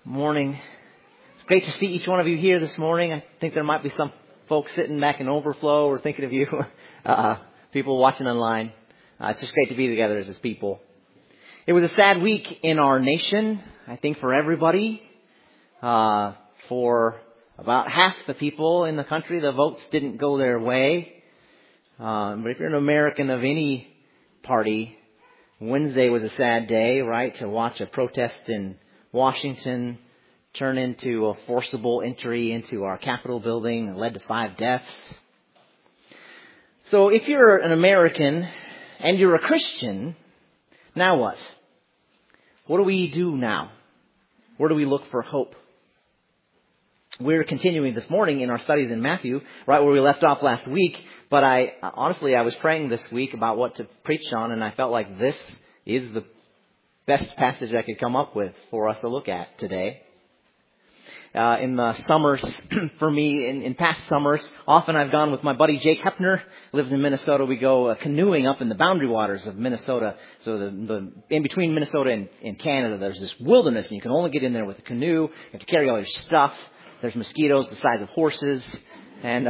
Morning. It's great to see each one of you here this morning. I think there might be some folks sitting back in overflow or thinking of you, people watching online. It's just great to be together as His people. It was a sad week in our nation, I think for everybody. For about half the people in the country, the votes didn't go their way. But if you're an American of any party, Wednesday was a sad day, right? To watch a protest in Washington turn into a forcible entry into our Capitol building that led to 5 deaths. So if you're an American and you're a Christian, now what? What do we do now? Where do we look for hope? We're continuing this morning in our studies in Matthew, right where we left off last week. But I was praying this week about what to preach on, and I felt like this is the best passage I could come up with for us to look at today. In the summers, for me, in past summers, often I've gone with my buddy Jake Hepner, lives in Minnesota. We go canoeing up in the boundary waters of Minnesota. So the in between Minnesota and Canada, there's this wilderness, and you can only get in there with a canoe. You have to carry all your stuff. There's mosquitoes the size of horses. And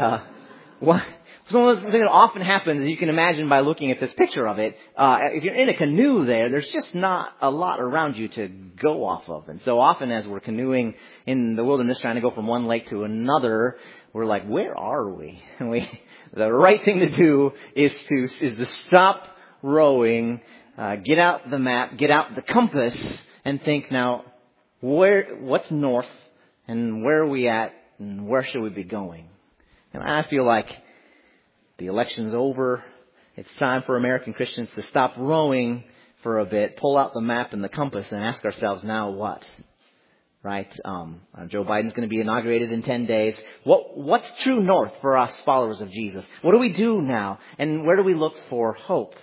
some of the things that often happens, you can imagine by looking at this picture of it, if you're in a canoe there's just not a lot around you to go off of. And so often as we're canoeing in the wilderness trying to go from one lake to another, we're like, where are we? The right thing to do is to stop rowing, get out the map, get out the compass, and think now, what's north, and where are we at, and where should we be going? And I feel like the election's over. It's time for American Christians to stop rowing for a bit, pull out the map and the compass, and ask ourselves, now what? Right? Joe Biden's going to be inaugurated in 10 days. What's true north for us followers of Jesus? What do we do now? And where do we look for hope?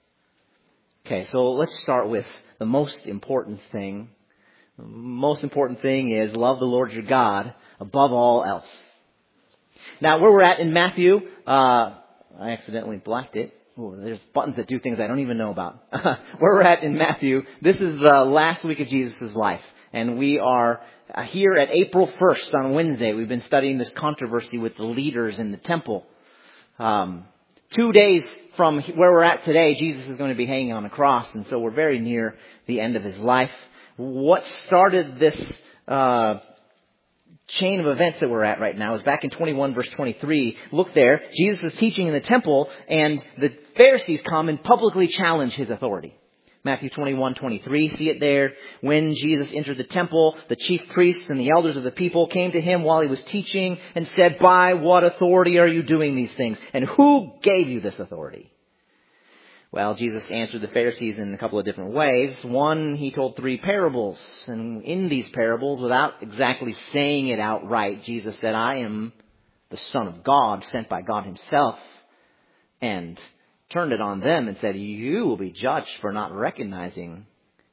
Okay, so let's start with the most important thing. The most important thing is love the Lord your God above all else. Now, where we're at in Matthew, I accidentally blacked it. Ooh, there's buttons that do things I don't even know about. Where we're at in Matthew, this is the last week of Jesus' life. And we are here at April 1st on Wednesday. We've been studying this controversy with the leaders in the temple. 2 days from where we're at today, Jesus is going to be hanging on a cross. And so we're very near the end of His life. What started this chain of events that we're at right now is back in 21 verse 23. Look there. Jesus is teaching in the temple, and the Pharisees come and publicly challenge His authority. Matthew 21:23, see it there. When Jesus entered the temple, the chief priests and the elders of the people came to Him while He was teaching and said, "By what authority are you doing these things? And who gave you this authority?" Well, Jesus answered the Pharisees in a couple of different ways. One, He told 3 parables. And in these parables, without exactly saying it outright, Jesus said, "I am the Son of God, sent by God Himself." And turned it on them and said, "You will be judged for not recognizing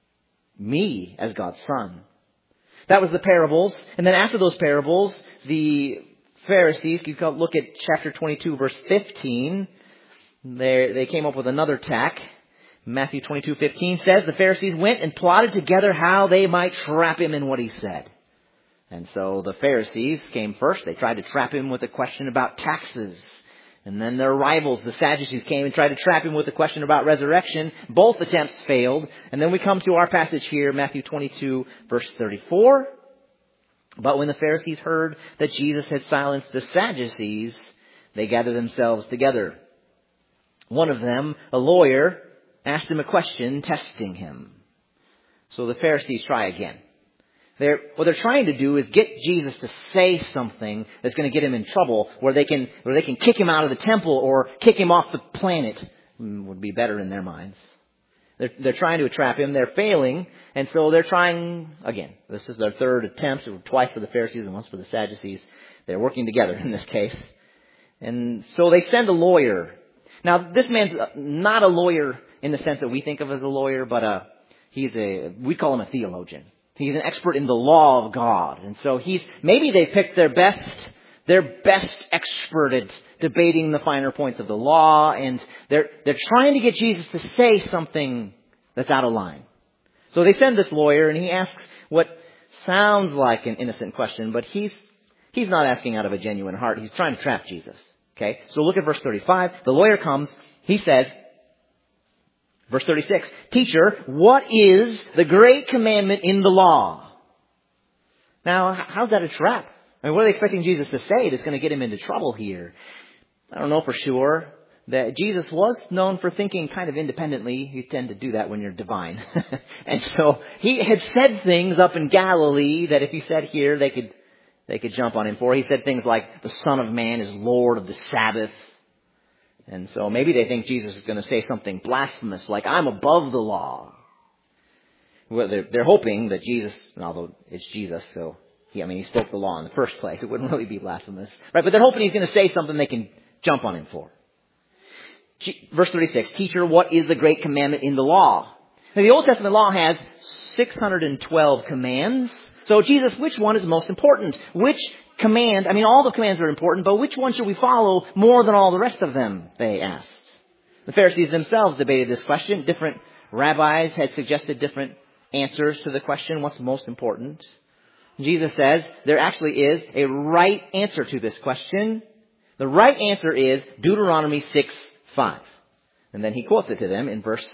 me as God's Son." That was the parables. And then after those parables, the Pharisees, you can look at chapter 22, verse 15. They came up with another tack. Matthew 22:15 says, the Pharisees went and plotted together how they might trap Him in what He said. And so the Pharisees came first. They tried to trap Him with a question about taxes. And then their rivals, the Sadducees, came and tried to trap Him with a question about resurrection. Both attempts failed. And then we come to our passage here, Matthew 22, verse 34. But when the Pharisees heard that Jesus had silenced the Sadducees, they gathered themselves together. One of them, a lawyer, asked Him a question, testing Him. So the Pharisees try again. What they're trying to do is get Jesus to say something that's going to get Him in trouble, where they can kick Him out of the temple or kick Him off the planet. Would be better in their minds. They're trying to trap Him. They're failing, and so they're trying again. This is their third attempt. Twice for the Pharisees and once for the Sadducees. They're working together in this case. And so they send a lawyer. Now, this man's not a lawyer in the sense that we think of as a lawyer, but we call him a theologian. He's an expert in the law of God. And so maybe they picked their best expert at debating the finer points of the law, and they're trying to get Jesus to say something that's out of line. So they send this lawyer, and he asks what sounds like an innocent question, but he's not asking out of a genuine heart. He's trying to trap Jesus. Okay? So look at verse 35. The lawyer comes. He says, verse 36, "Teacher, what is the great commandment in the law?" Now, how's that a trap? I mean, what are they expecting Jesus to say that's going to get him into trouble here? I don't know for sure. That Jesus was known for thinking kind of independently. You tend to do that when you're divine. And so he had said things up in Galilee that if he said here, they could jump on him for. He said things like, the Son of Man is Lord of the Sabbath. And so maybe they think Jesus is going to say something blasphemous like, I'm above the law. Well, they're hoping that Jesus, although it's Jesus, so he spoke the law in the first place. It wouldn't really be blasphemous. Right? But they're hoping he's going to say something they can jump on him for. Verse 36, "Teacher, what is the great commandment in the law?" Now, the Old Testament law has 612 commands. So, Jesus, which one is most important? Which command, all the commands are important, but which one should we follow more than all the rest of them, they asked. The Pharisees themselves debated this question. Different rabbis had suggested different answers to the question, what's most important? Jesus says there actually is a right answer to this question. The right answer is Deuteronomy 6:5. And then he quotes it to them in verse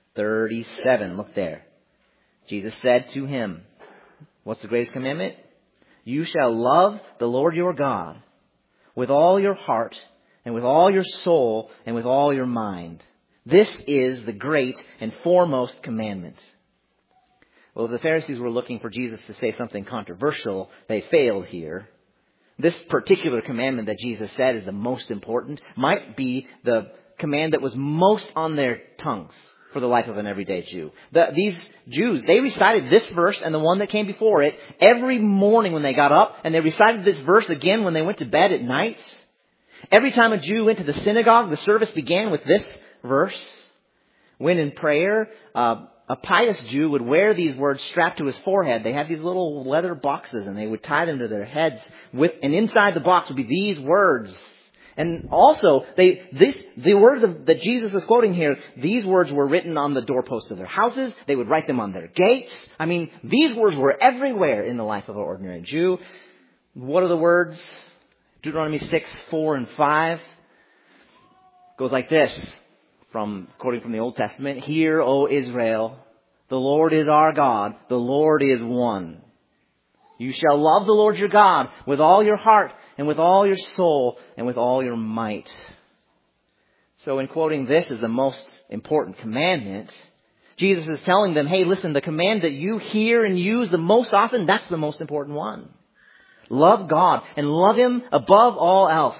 37. Look there. Jesus said to him, what's the greatest commandment? "You shall love the Lord your God with all your heart and with all your soul and with all your mind. This is the great and foremost commandment." Well, if the Pharisees were looking for Jesus to say something controversial, they failed here. This particular commandment that Jesus said is the most important might be the command that was most on their tongues for the life of an everyday Jew. These Jews, they recited this verse and the one that came before it every morning when they got up, and they recited this verse again when they went to bed at night. Every time a Jew went to the synagogue, the service began with this verse. When in prayer, a pious Jew would wear these words strapped to his forehead. They had these little leather boxes, and they would tie them to their heads. And inside the box would be these words. And also, the words that Jesus is quoting here, these words were written on the doorposts of their houses. They would write them on their gates. These words were everywhere in the life of an ordinary Jew. What are the words? Deuteronomy 6:4 and 5 goes like this, quoting from the Old Testament. "Hear, O Israel, the Lord is our God, the Lord is one. You shall love the Lord your God with all your heart and with all your soul and with all your might." So in quoting this as the most important commandment, Jesus is telling them, hey, listen, the command that you hear and use the most often, that's the most important one. Love God and love Him above all else.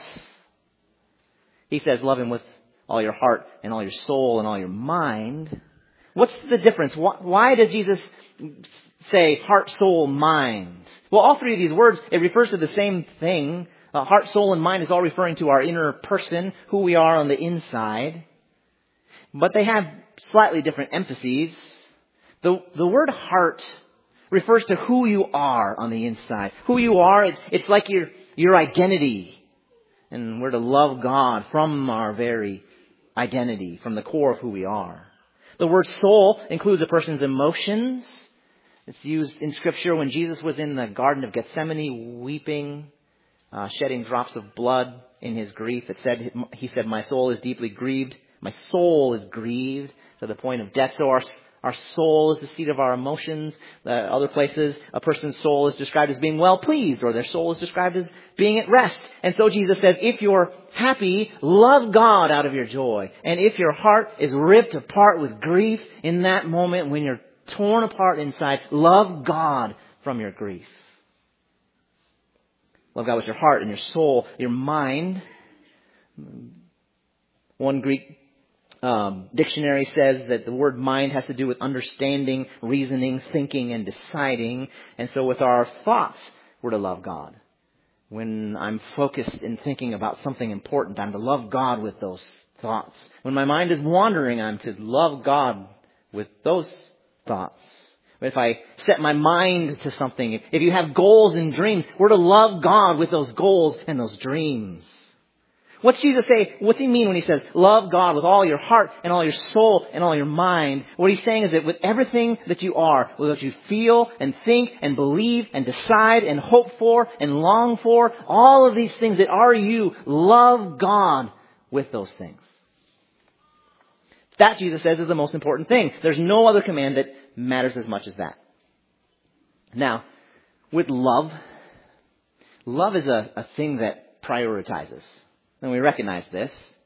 He says love Him with all your heart and all your soul and all your mind. What's the difference? Why does Jesus say heart, soul, mind? Well, all three of these words, it refers to the same thing. Heart, soul, and mind is all referring to our inner person, who we are on the inside. But they have slightly different emphases. The word heart refers to who you are on the inside. Who you are, it's like your identity. And we're to love God from our very identity, from the core of who we are. The word soul includes a person's emotions. It's used in Scripture when Jesus was in the Garden of Gethsemane weeping, shedding drops of blood in His grief. He said, "My soul is deeply grieved. My soul is grieved to the point of death." So our soul is the seat of our emotions. Other places, a person's soul is described as being well pleased, or their soul is described as being at rest. And so Jesus says, if you're happy, love God out of your joy. And if your heart is ripped apart with grief in that moment when you're torn apart inside, love God from your grief. Love God with your heart and your soul, your mind. One Greek dictionary says that the word mind has to do with understanding, reasoning, thinking, and deciding. And so with our thoughts, we're to love God. When I'm focused in thinking about something important, I'm to love God with those thoughts. When my mind is wandering, I'm to love God with those thoughts. If I set my mind to something, if you have goals and dreams, we're to love God with those goals and those dreams. What's Jesus say? What's he mean when he says, love God with all your heart and all your soul and all your mind? What he's saying is that with everything that you are, with what you feel and think and believe and decide and hope for and long for, all of these things that are you, love God with those things. That, Jesus says, is the most important thing. There's no other command that matters as much as that. Now, with love is a thing that prioritizes. And we recognize this.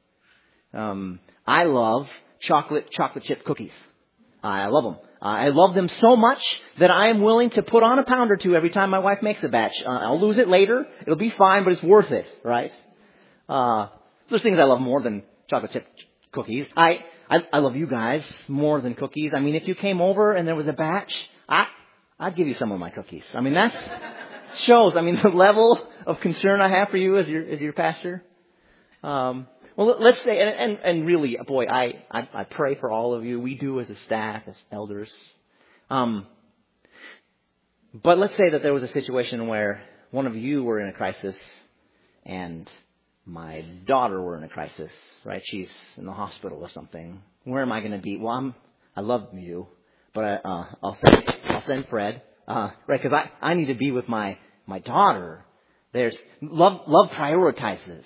I love chocolate chip cookies. I love them. I love them so much that I am willing to put on a pound or two every time my wife makes a batch. I'll lose it later. It'll be fine, but it's worth it, right? There's things I love more than chocolate chip cookies. I love you guys more than cookies. I mean, if you came over and there was a batch, I'd give you some of my cookies. I mean, that shows, the level of concern I have for you as your pastor. Well, let's say, and really, boy, I pray for all of you. We do as a staff, as elders. But let's say that there was a situation where one of you were in a crisis and my daughter were in a crisis, right? She's in the hospital or something. Where am I going to be? Well, I love you, but I'll send Fred, right? Because I need to be with my daughter. There's love prioritizes.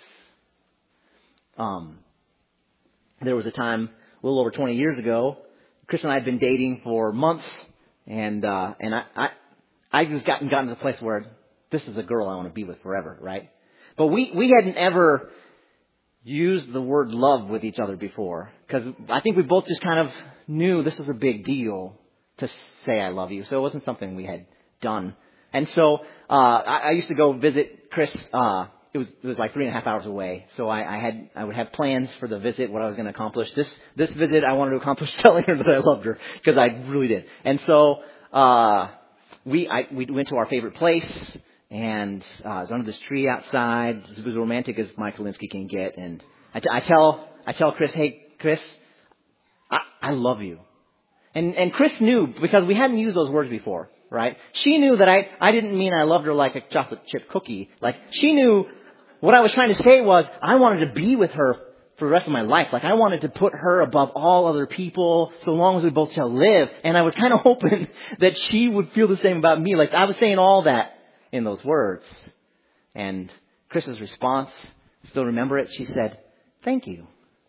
There was a time a little over 20 years ago, Chris and I had been dating for months, and I just gotten to the place where this is the girl I want to be with forever, right? But we hadn't ever used the word love with each other before, because I think we both just kind of knew this was a big deal to say I love you, so it wasn't something we had done. And so I used to go visit Chris. It was like 3.5 hours away. So I would have plans for the visit, what I was going to accomplish. This visit, I wanted to accomplish telling her that I loved her, because I really did. And so we went to our favorite place, and it was under this tree outside. It was as romantic as Mike Linsky can get. And I tell Chris, hey, Chris, I love you. And Chris knew, because we hadn't used those words before, right? She knew that I didn't mean I loved her like a chocolate chip cookie. Like, she knew what I was trying to say was I wanted to be with her for the rest of my life. Like, I wanted to put her above all other people so long as we both shall live. And I was kind of hoping that she would feel the same about me. Like, I was saying all that in those words. And Chris's response, still remember it, she said, thank you.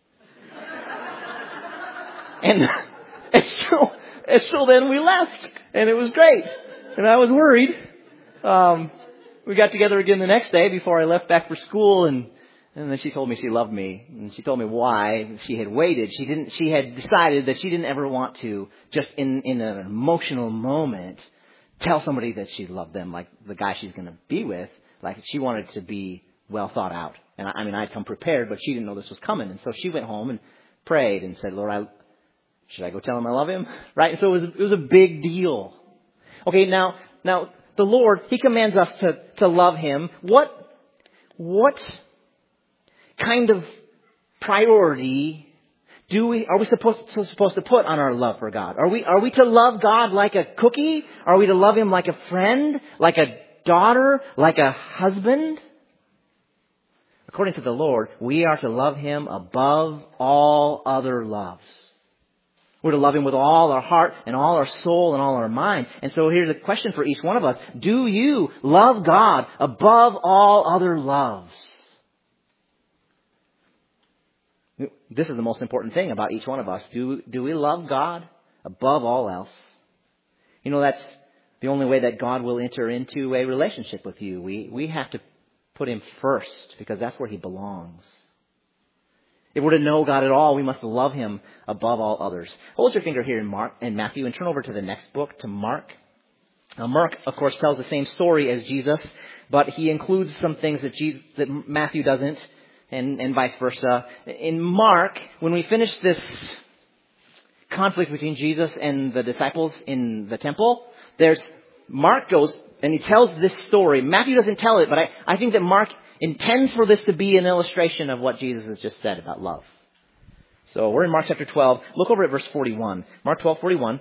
And so then we left, and it was great. And I was worried. We got together again the next day before I left back for school, and then she told me she loved me, and she told me why she had waited. She had decided that she didn't ever want to, just in an emotional moment, tell somebody that she loved them, like the guy she's going to be with. Like, she wanted to be well thought out. And I'd come prepared, but she didn't know this was coming. And so she went home and prayed and said, Lord, should I go tell him I love him? Right? And so it was a big deal. Okay, now the Lord, He commands us to love Him. What kind of priority are we supposed to put on our love for God? Are we to love God like a cookie? Are we to love Him like a friend, like a daughter, like a husband? According to the Lord, we are to love Him above all other loves. We're to love Him with all our heart and all our soul and all our mind. And so here's a question for each one of us. Do you love God above all other loves? This is the most important thing about each one of us. Do we love God above all else? That's the only way that God will enter into a relationship with you. We have to put Him first, because that's where He belongs. If we're to know God at all, we must love Him above all others. Hold your finger here in Matthew and turn over to the next book, to Mark. Now, Mark, of course, tells the same story as Jesus, but he includes some things that Matthew doesn't, and vice versa. In Mark, when we finish this conflict between Jesus and the disciples in the temple, Mark goes and he tells this story. Matthew doesn't tell it, but I think that Mark intends for this to be an illustration of what Jesus has just said about love. So we're in Mark chapter 12. Look over at verse 41. Mark 12:41.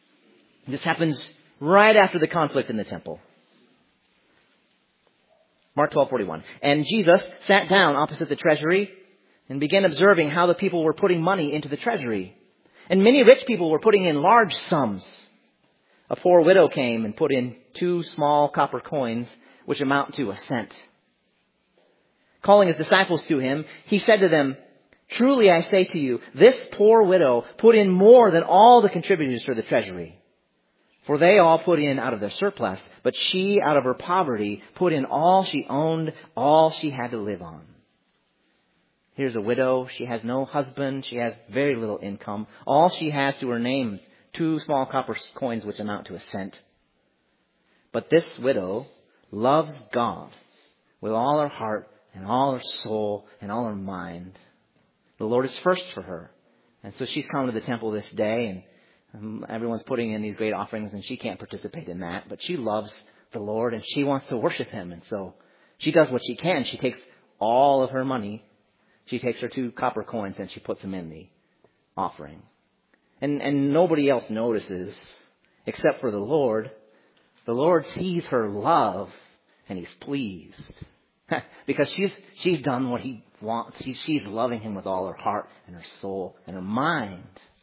This happens right after the conflict in the temple. Mark 12:41. And Jesus sat down opposite the treasury and began observing how the people were putting money into the treasury. And many rich people were putting in large sums. A poor widow came and put in 2 small copper coins, which amount to a cent. Calling his disciples to him, he said to them, "Truly I say to you, this poor widow put in more than all the contributors to the treasury. For they all put in out of their surplus, but she, out of her poverty, put in all she owned, all she had to live on." Here's a widow. She has no husband. She has very little income. All she has to her name, 2 small copper coins, which amount to a cent. But this widow loves God with all her heart and all her soul and all her mind. The Lord is first for her. And so she's come to the temple this day, and everyone's putting in these great offerings, and she can't participate in that. But she loves the Lord, and she wants to worship Him. And so she does what she can. She takes all of her money. She takes her 2 copper coins, and she puts them in the offering. And nobody else notices except for the Lord. The Lord sees her love, and He's pleased. Because she's done what He wants. She's loving Him with all her heart and her soul and her mind.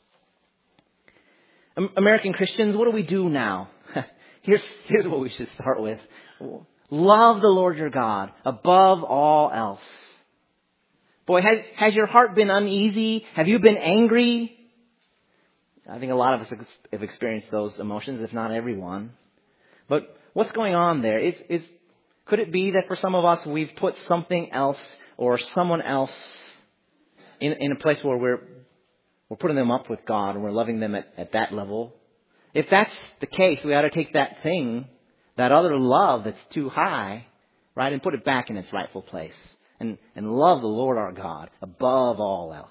American Christians, what do we do now? Here's what we should start with. Love the Lord your God above all else. Boy, has your heart been uneasy? Have you been angry? I think a lot of us have experienced those emotions, if not everyone. But what's going on there? Could it be that for some of us we've put something else or someone else in a place where we're putting them up with God and we're loving them at that level? If that's the case, we ought to take that thing, that other love that's too high, right, and put it back in its rightful place. And love the Lord our God above all else.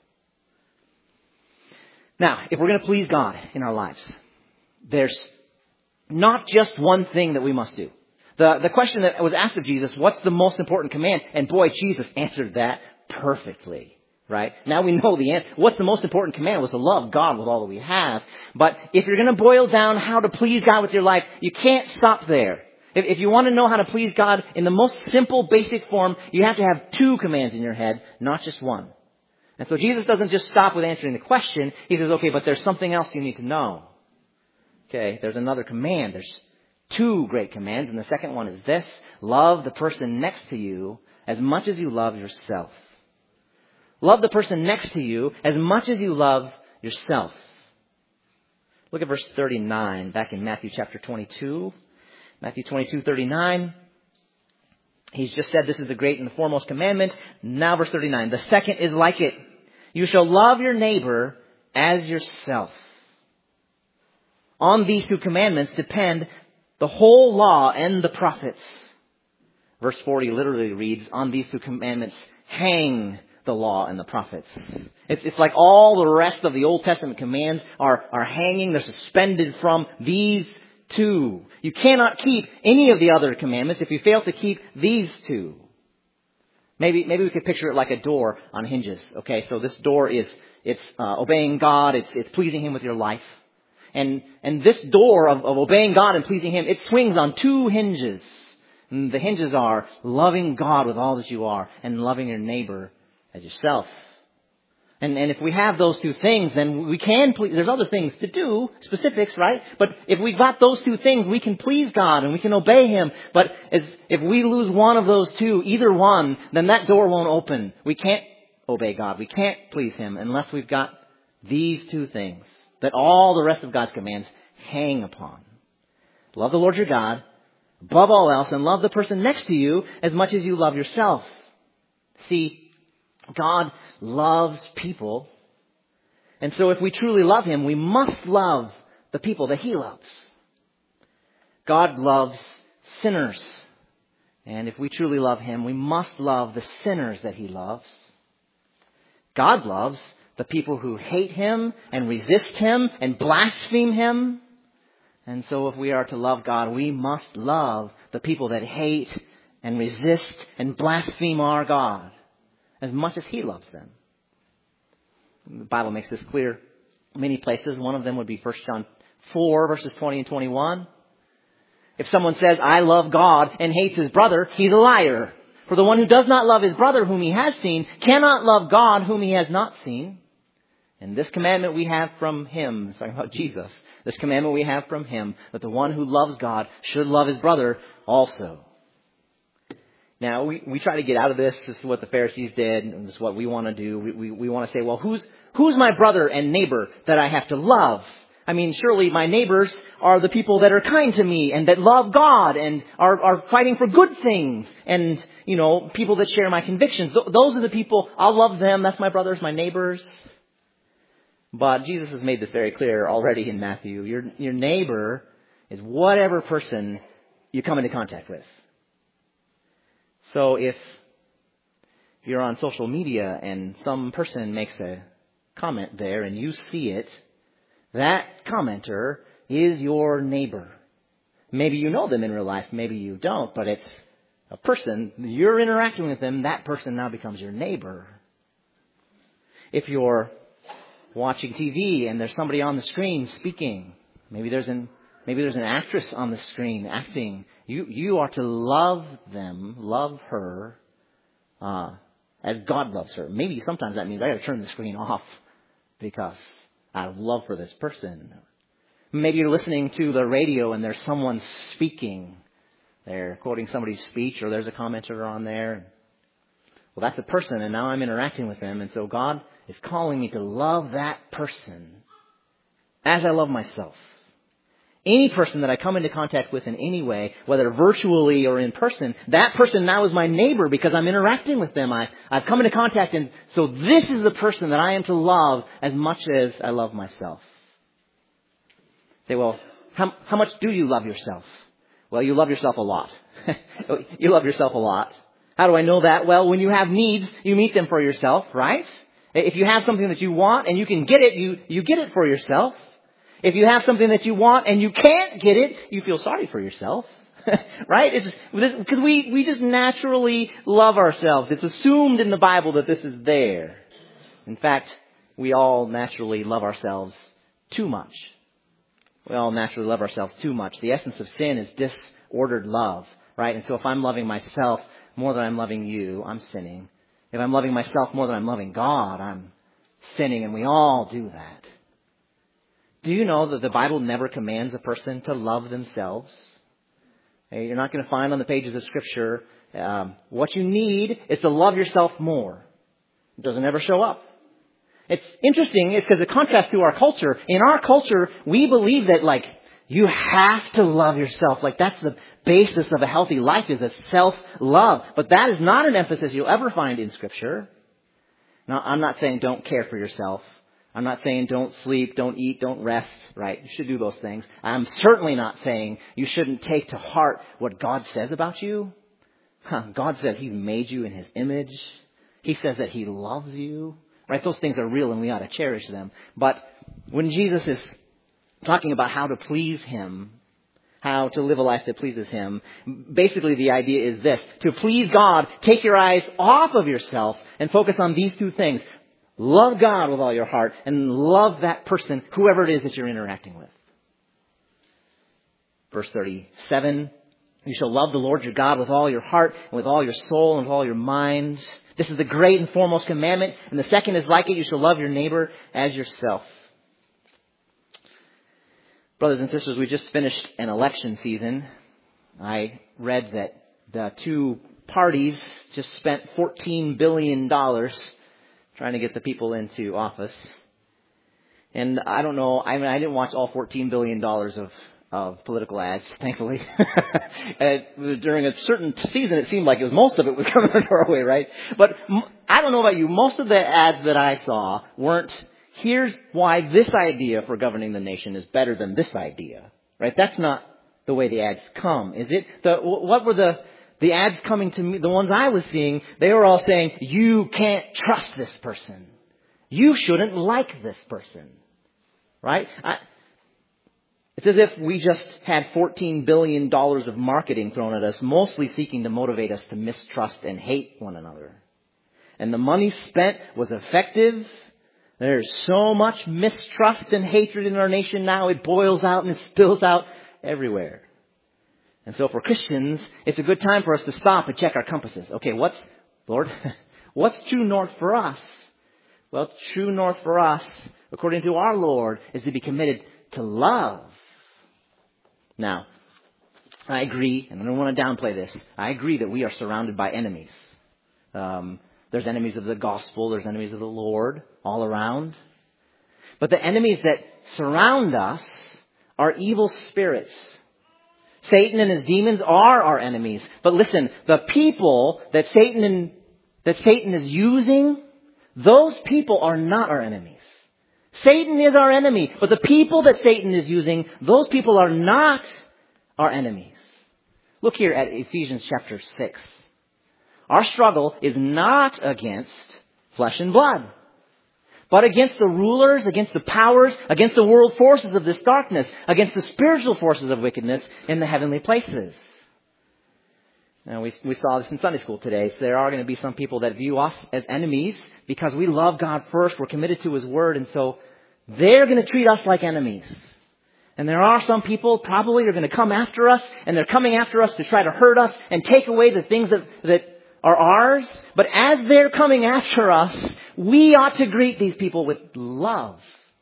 Now, if we're going to please God in our lives, there's not just one thing that we must do. The question that was asked of Jesus, what's the most important command? And boy, Jesus answered that perfectly. Right? Now we know the answer. What's the most important command was to love God with all that we have. But if you're going to boil down how to please God with your life, you can't stop there. If you want to know how to please God in the most simple, basic form, you have to have 2 commands in your head, not just one. And so Jesus doesn't just stop with answering the question. He says, okay, but there's something else you need to know. Okay, there's another command. There's 2 great commands. And the second one is this: love the person next to you as much as you love yourself. Love the person next to you as much as you love yourself. Look at verse 39 back in Matthew chapter 22. Matthew 22:39. He's just said this is the great and the foremost commandment. Now verse 39. The second is like it. You shall love your neighbor as yourself. On these 2 commandments depend the whole law and the prophets. Verse 40 literally reads, on these 2 commandments hang the law and the prophets. It's like all the rest of the Old Testament commands are hanging. They're suspended from these 2. You cannot keep any of the other commandments if you fail to keep these 2. Maybe we could picture it like a door on hinges. Okay, so this door it's obeying God. It's pleasing Him with your life. And this door of obeying God and pleasing Him, it swings on 2 hinges. And the hinges are loving God with all that you are and loving your neighbor as yourself. And if we have those 2 things, then we can please. There's other things to do, specifics, right? But if we've got those 2 things, we can please God and we can obey Him. But if we lose one of those 2, either one, then that door won't open. We can't obey God. We can't please Him unless we've got these 2 things that all the rest of God's commands hang upon. Love the Lord your God above all else, and love the person next to you as much as you love yourself. See, God loves people. And so if we truly love Him, we must love the people that He loves. God loves sinners. And if we truly love Him, we must love the sinners that He loves. God loves the people who hate Him and resist Him and blaspheme Him. And so if we are to love God, we must love the people that hate and resist and blaspheme our God as much as He loves them. The Bible makes this clear in many places. One of them would be 1 John 4, verses 20 and 21. If someone says, I love God and hates his brother, he's a liar. For the one who does not love his brother whom he has seen cannot love God whom he has not seen. And this commandment we have from him, it's talking about Jesus, this commandment we have from him, that the one who loves God should love his brother also. Now, we try to get out of this. This is what the Pharisees did, and this is what we want to do. We want to say, well, who's my brother and neighbor that I have to love? I mean, surely my neighbors are the people that are kind to me and that love God and are fighting for good things. And, people that share my convictions. Those are the people, I'll love them. That's my brothers, my neighbors. But Jesus has made this very clear already in Matthew. Your neighbor is whatever person you come into contact with. So if you're on social media and some person makes a comment there and you see it, that commenter is your neighbor. Maybe you know them in real life, maybe you don't, but it's a person. You're interacting with them, that person now becomes your neighbor. If you're watching TV and there's somebody on the screen speaking, maybe there's an actress on the screen acting, you are to love them, love her, as God loves her. Maybe sometimes that means I got to turn the screen off because out of love for this person. Maybe you're listening to the radio and there's someone speaking. They're quoting somebody's speech or there's a commenter on there. Well, that's a person and now I'm interacting with them. And so God is calling me to love that person as I love myself. Any person that I come into contact with in any way, whether virtually or in person, that person now is my neighbor because I'm interacting with them. I've come into contact, and so this is the person that I am to love as much as I love myself. Say, well, how much do you love yourself? Well, you love yourself a lot. You love yourself a lot. How do I know that? Well, when you have needs, you meet them for yourself, right? If you have something that you want and you can get it, you get it for yourself. If you have something that you want and you can't get it, you feel sorry for yourself. Right? Because we just naturally love ourselves. It's assumed in the Bible that this is there. In fact, we all naturally love ourselves too much. We all naturally love ourselves too much. The essence of sin is disordered love, right? And so if I'm loving myself more than I'm loving you, I'm sinning. If I'm loving myself more than I'm loving God, I'm sinning, and we all do that. Do you know that the Bible never commands a person to love themselves? You're not going to find on the pages of Scripture what you need is to love yourself more. It doesn't ever show up. It's interesting. It's because it contrasts to our culture. In our culture, we believe that you have to love yourself. That's the basis of a healthy life is a self-love. But that is not an emphasis you'll ever find in Scripture. Now, I'm not saying don't care for yourself. I'm not saying don't sleep, don't eat, don't rest, right? You should do those things. I'm certainly not saying you shouldn't take to heart what God says about you. God says He's made you in His image. He says that He loves you, right? Those things are real and we ought to cherish them. But when Jesus is talking about how to please Him, how to live a life that pleases Him, basically the idea is this. To please God, take your eyes off of yourself and focus on these two things. Love God with all your heart and love that person, whoever it is that you're interacting with. Verse 37, you shall love the Lord your God with all your heart and with all your soul and with all your mind. This is the great and foremost commandment. And the second is like it, you shall love your neighbor as yourself. Brothers and sisters, we just finished an election season. I read that the two parties just spent $14 billion trying to get the people into office. And I don't know, I didn't watch all $14 billion of political ads, thankfully. During a certain season, it seemed like most of it was coming our way, right? But I don't know about you, most of the ads that I saw weren't, here's why this idea for governing the nation is better than this idea, right? That's not the way the ads come, is it? What were the ads coming to me, the ones I was seeing, they were all saying, you can't trust this person. You shouldn't like this person. Right? It's as if we just had $14 billion of marketing thrown at us, mostly seeking to motivate us to mistrust and hate one another. And the money spent was effective. There's so much mistrust and hatred in our nation now, it boils out and it spills out everywhere. And so for Christians, it's a good time for us to stop and check our compasses. Okay, what's true north for us? Well, true north for us, according to our Lord, is to be committed to love. Now, I agree, and I don't want to downplay this. I agree that we are surrounded by enemies. There's enemies of the gospel. There's enemies of the Lord all around. But the enemies that surround us are evil spirits. Satan and his demons are our enemies. But listen, the people that Satan is using, those people are not our enemies. Satan is our enemy, but the people that Satan is using, those people are not our enemies. Look here at Ephesians chapter 6. Our struggle is not against flesh and blood, but against the rulers, against the powers, against the world forces of this darkness, against the spiritual forces of wickedness in the heavenly places. Now, we saw this in Sunday school today. So there are going to be some people that view us as enemies because we love God first. We're committed to His Word. And so they're going to treat us like enemies. And there are some people probably are going to come after us. And they're coming after us to try to hurt us and take away the things that are ours. But as they're coming after us, we ought to greet these people with love.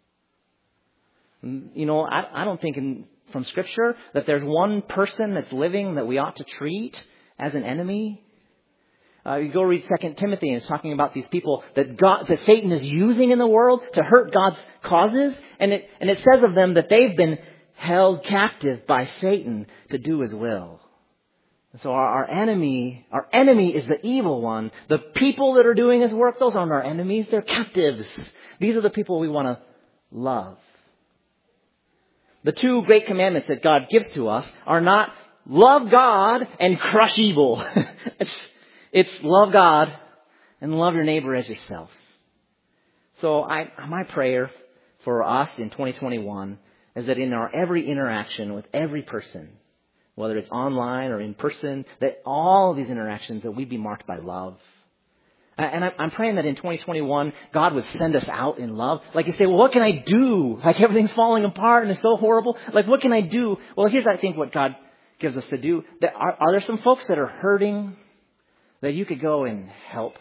You know, I don't think from Scripture that there's one person that's living that we ought to treat as an enemy. You go read 2 Timothy, and it's talking about these people that Satan is using in the world to hurt God's causes. And it says of them that they've been held captive by Satan to do His will. And so our enemy is the evil one. The people that are doing His work, those aren't our enemies. They're captives. These are the people we want to love. The two great commandments that God gives to us are not love God and crush evil. It's love God and love your neighbor as yourself. So my prayer for us in 2021 is that in our every interaction with every person, whether it's online or in person, that all of these interactions, that we be marked by love. And I'm praying that in 2021, God would send us out in love. Like you say, well, what can I do? Like everything's falling apart and it's so horrible. Like what can I do? Well, here's I think what God gives us to do. Are there some folks that are hurting that you could go and help?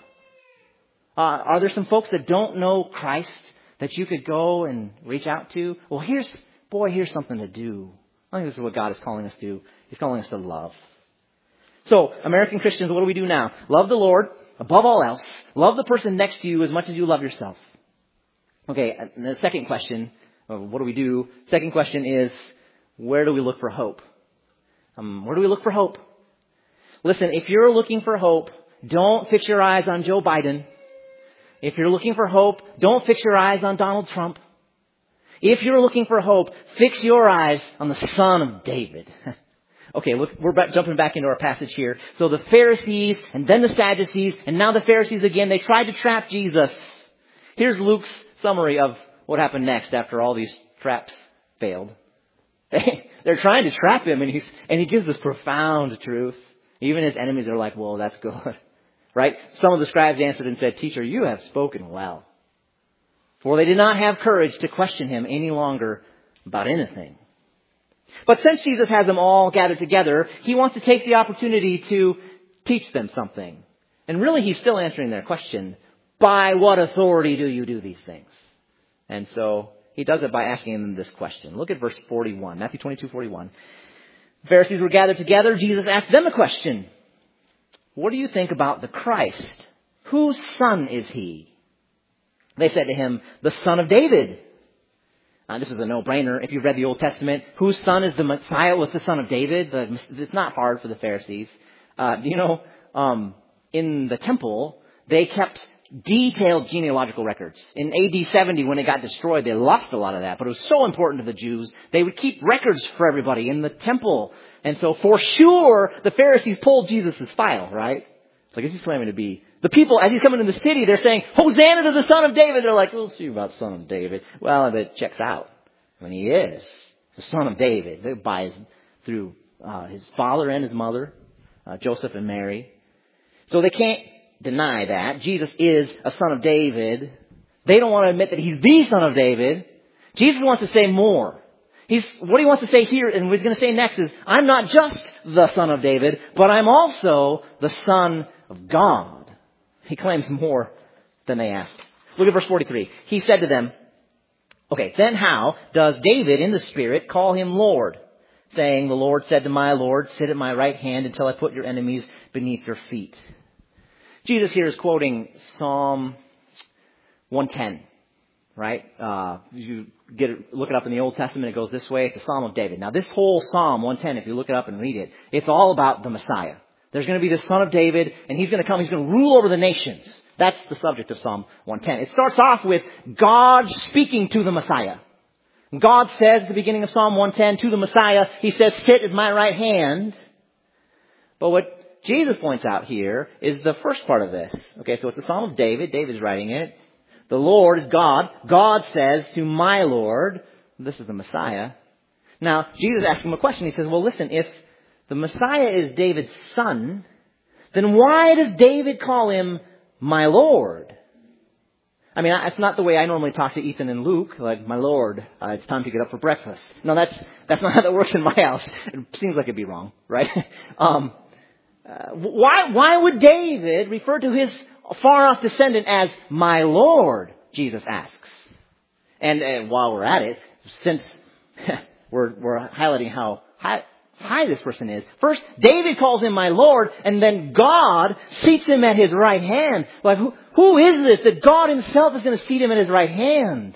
Are there some folks that don't know Christ that you could go and reach out to? Well, here's something to do. I think this is what God is calling us to do. He's calling us to love. So, American Christians, what do we do now? Love the Lord above all else. Love the person next to you as much as you love yourself. Okay, and the second question, what do we do? Second question is, where do we look for hope? Where do we look for hope? Listen, if you're looking for hope, don't fix your eyes on Joe Biden. If you're looking for hope, don't fix your eyes on Donald Trump. If you're looking for hope, fix your eyes on the Son of David. Okay, look, we're jumping back into our passage here. So the Pharisees and then the Sadducees and now the Pharisees again, they tried to trap Jesus. Here's Luke's summary of what happened next after all these traps failed. They're trying to trap him and he gives this profound truth. Even his enemies are like, well, that's good. Right? Some of the scribes answered and said, Teacher, you have spoken well. For they did not have courage to question him any longer about anything. But since Jesus has them all gathered together, he wants to take the opportunity to teach them something. And really, he's still answering their question. By what authority do you do these things? And so he does it by asking them this question. Look at verse 41, Matthew 22:41. The Pharisees were gathered together. Jesus asked them a question. What do you think about the Christ? Whose son is he? They said to him, the son of David. This is a no-brainer. If you've read the Old Testament, whose son is the Messiah? Was the son of David? It's not hard for the Pharisees. In the temple, they kept detailed genealogical records. In AD 70, when it got destroyed, they lost a lot of that. But it was so important to the Jews, they would keep records for everybody in the temple. And so for sure, the Pharisees pulled Jesus' file, right? It's like, is he claiming to be? The people, as he's coming into the city, they're saying, Hosanna to the Son of David. They're like, we'll see about Son of David. Well, it checks out. When he is the Son of David, through his father and his mother, Joseph and Mary. So they can't deny that. Jesus is a son of David. They don't want to admit that he's the Son of David. Jesus wants to say more. What he wants to say here and what he's going to say next is, I'm not just the Son of David, but I'm also the Son of God. He claims more than they asked. Look at verse 43. He said to them, okay, then how does David in the Spirit call him Lord, saying, the Lord said to my Lord, sit at my right hand until I put your enemies beneath your feet. Jesus here is quoting Psalm 110, right? You look it up in the Old Testament, it goes this way. It's the Psalm of David. Now, this whole Psalm 110, if you look it up and read it, it's all about the Messiah. There's going to be the Son of David, and he's going to come. He's going to rule over the nations. That's the subject of Psalm 110. It starts off with God speaking to the Messiah. God says at the beginning of Psalm 110 to the Messiah, he says, sit at my right hand. But what Jesus points out here is the first part of this. Okay, so it's the Psalm of David. David's writing it. The Lord is God. God says to my Lord, this is the Messiah. Now, Jesus asks him a question. He says, well, listen, if the Messiah is David's son, then why does David call him my Lord? I mean, it's not the way I normally talk to Ethan and Luke, like, my Lord, it's time to get up for breakfast. No, that's not how that works in my house. It seems like it'd be wrong, right? Why would David refer to his far-off descendant as my Lord, Jesus asks. And while we're at it, since we're highlighting how high this person is. First, David calls him my Lord, and then God seats him at his right hand. Like, who is this that God himself is going to seat him at his right hand?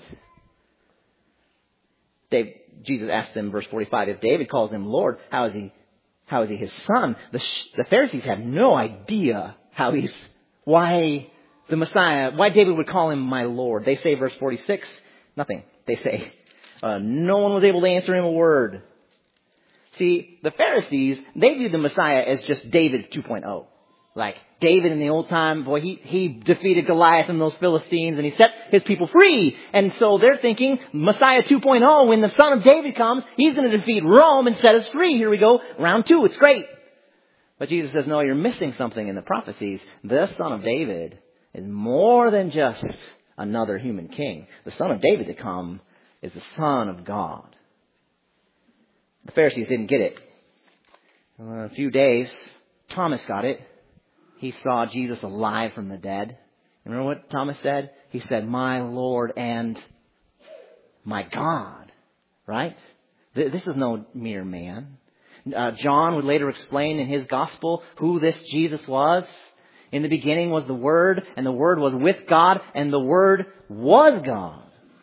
Jesus asked them in verse 45, if David calls him Lord, how is he his son? The Pharisees have no idea why David would call him my Lord. They say, verse 46, nothing. They say, no one was able to answer him a word. See, the Pharisees, they viewed the Messiah as just David 2.0. Like, David in the old time, boy, he defeated Goliath and those Philistines, and he set his people free. And so they're thinking, Messiah 2.0, when the Son of David comes, he's going to defeat Rome and set us free. Here we go, round 2, it's great. But Jesus says, no, you're missing something in the prophecies. The Son of David is more than just another human king. The Son of David to come is the Son of God. The Pharisees didn't get it. In a few days, Thomas got it. He saw Jesus alive from the dead. Remember what Thomas said? He said, my Lord and my God. Right? This is no mere man. John would later explain in his gospel who this Jesus was. In the beginning was the Word, and the Word was with God, and the Word was God.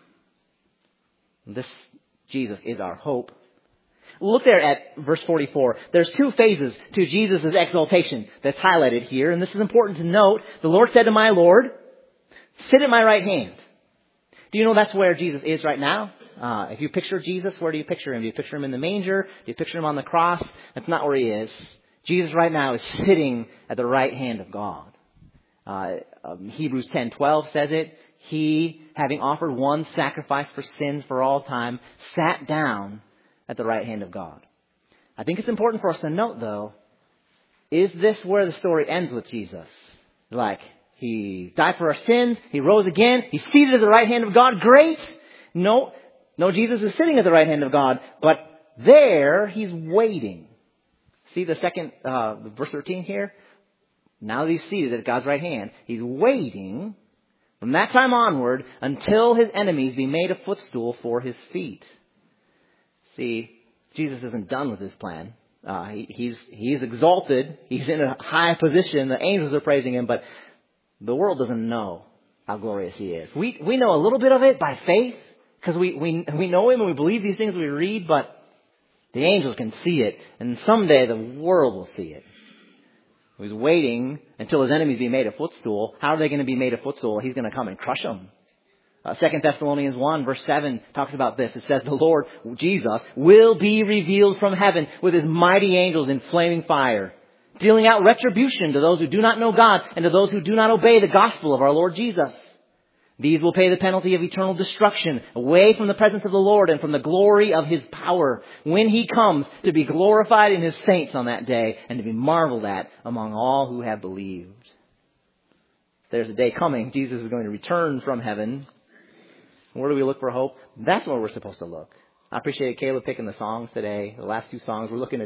This Jesus is our hope. Look there at verse 44. There's 2 phases to Jesus' exaltation that's highlighted here, and this is important to note. The Lord said to my Lord, sit at my right hand. Do you know that's where Jesus is right now? If you picture Jesus, where do you picture him? Do you picture him in the manger? Do you picture him on the cross? That's not where he is. Jesus right now is sitting at the right hand of God. Hebrews 10:12 says it. He, having offered one sacrifice for sins for all time, sat down at the right hand of God. I think it's important for us to note, though, is this where the story ends with Jesus? Like, he died for our sins, he rose again, he's seated at the right hand of God, great! No, Jesus is sitting at the right hand of God, but there he's waiting. See the second, verse 13 here? Now that he's seated at God's right hand, he's waiting from that time onward until his enemies be made a footstool for his feet. See, Jesus isn't done with his plan. He's exalted. He's in a high position. The angels are praising him, but the world doesn't know how glorious he is. We know a little bit of it by faith because we know him and we believe these things we read, but the angels can see it, and someday the world will see it. He's waiting until his enemies be made a footstool. How are they going to be made a footstool? He's going to come and crush them. 2 Thessalonians 1 verse 7 talks about this. It says, the Lord, Jesus, will be revealed from heaven with his mighty angels in flaming fire, dealing out retribution to those who do not know God and to those who do not obey the gospel of our Lord Jesus. These will pay the penalty of eternal destruction away from the presence of the Lord and from the glory of his power when he comes to be glorified in his saints on that day and to be marveled at among all who have believed. There's a day coming. Jesus is going to return from heaven. Where do we look for hope? That's where we're supposed to look. I appreciated Caleb picking the songs today, the last 2 songs. We're looking at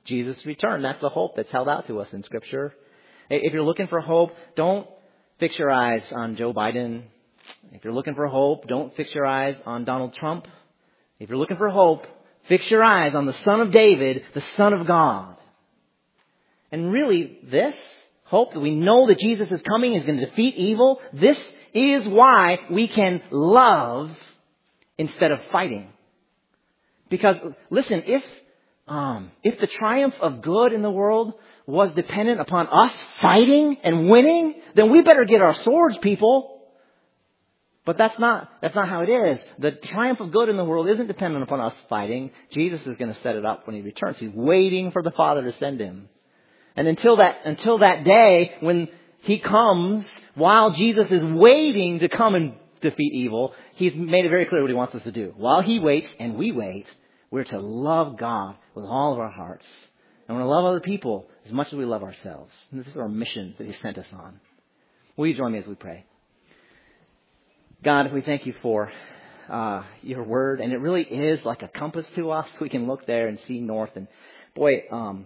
Jesus' return. That's the hope that's held out to us in Scripture. If you're looking for hope, don't fix your eyes on Joe Biden. If you're looking for hope, don't fix your eyes on Donald Trump. If you're looking for hope, fix your eyes on the Son of David, the Son of God. And really, this hope that we know that Jesus is coming, is going to defeat evil, this is why we can love instead of fighting. Because, listen, if the triumph of good in the world was dependent upon us fighting and winning, then we better get our swords, people. But that's not how it is. The triumph of good in the world isn't dependent upon us fighting. Jesus is going to set it up when He returns. He's waiting for the Father to send Him. And until that day when He comes, while Jesus is waiting to come and defeat evil, He's made it very clear what He wants us to do. While He waits and we wait, we're to love God with all of our hearts. And we're to love other people as much as we love ourselves. And this is our mission that He sent us on. Will you join me as we pray? God, we thank You for Your Word. And it really is like a compass to us. We can look there and see north. And boy,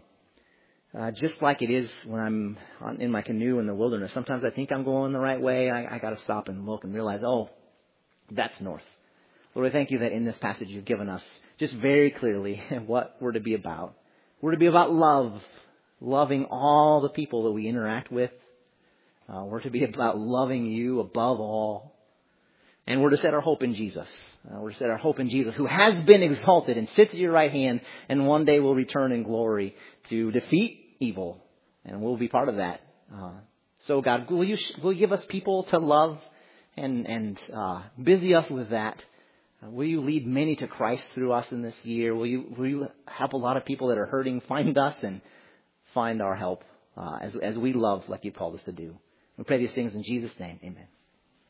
just like it is when I'm in my canoe in the wilderness, sometimes I think I'm going the right way. I got to stop and look and realize, oh, that's north. Lord, I thank You that in this passage You've given us just very clearly what we're to be about. We're to be about love, loving all the people that we interact with. We're to be about loving You above all. And we're to set our hope in Jesus. We're to set our hope in Jesus, who has been exalted and sits at Your right hand, and one day will return in glory to defeat evil. And we'll be part of that. So God, will you give us people to love and busy us with that? Will You lead many to Christ through us in this year? Will you help a lot of people that are hurting find us and find our help as we love like You've called us to do? We pray these things in Jesus' name. Amen.